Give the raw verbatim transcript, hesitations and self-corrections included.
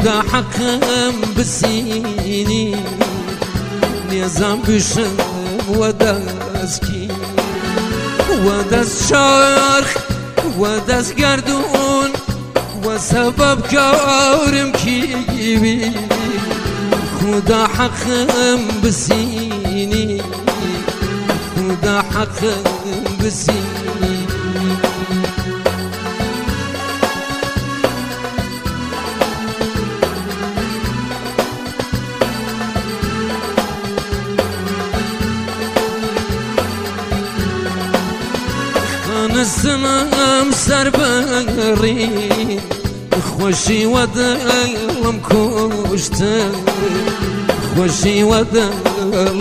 خدا حقم بسینی نێزان بشم و دەستکی و دەست چارخ و دەست گردون و سبب کارم کیوی خدا حقم بسینی خدا حقم بسینی نسمم سر بغری خوشی و دلم کشته خوشی و دلم